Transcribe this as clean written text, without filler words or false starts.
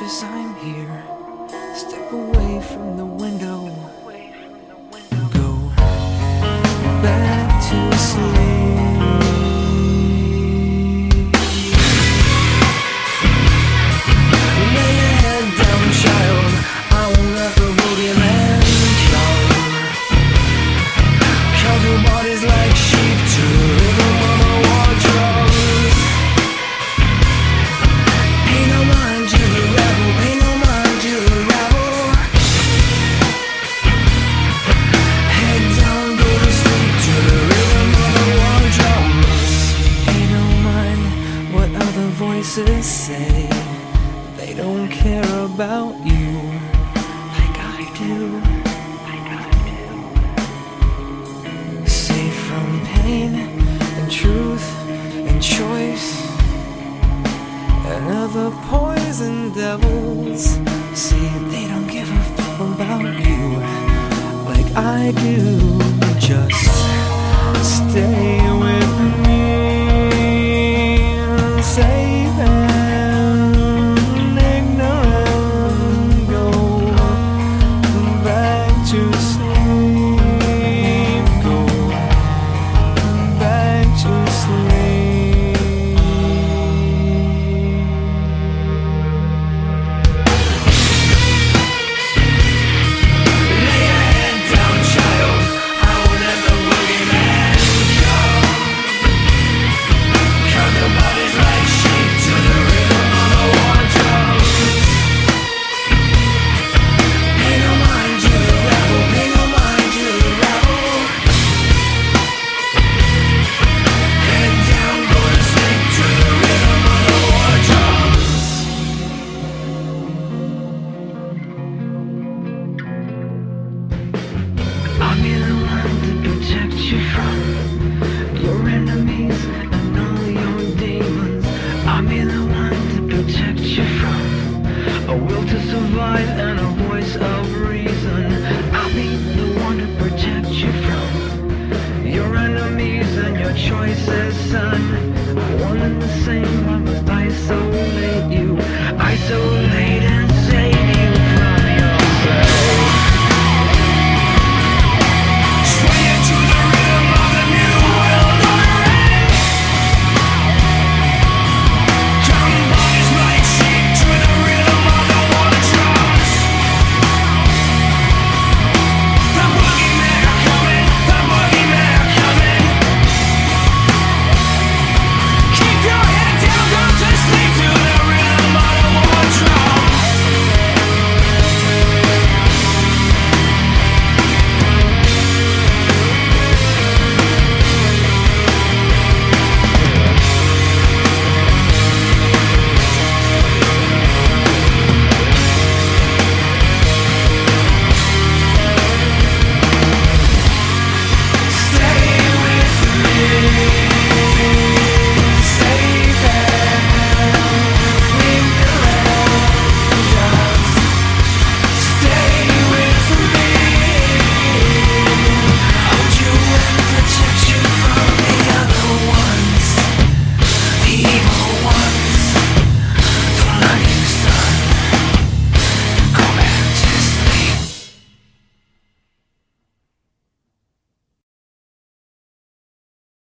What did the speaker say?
'cause I'm here. Step away from the window. Go back to sleep. Lay your head down, child. I won't let the boogeyman kill you. 'Cause your body's like sheep to the rhythm of a wardrobe. Pay no mind to the rebel, pay no mind to the rebel. Head down, go to sleep to the rhythm of the wardrobe. Pay no mind what other voices say. They don't care about you like I do. Safe from pain and truth and choice and other poison devils. See, they don't give a fuck about you like I do. Just stay with me, safe and ignorant. Go back to sleep. Go back to sleep. Lay your head down, child. I will let the boogeyman come. 'Cause your body's like sheep to the rhythm of the wardrobe. Pay no mind to the rebel, pay no mind to the rebel. Head down, go to sleep to the rhythm of the wardrobe. I'll be the one to protect you from your enemies and all your demons. I'll be the one to protect you from a will to survive and a voice of reason. I'll be the one to protect you from your enemies and your choices, son. One and the same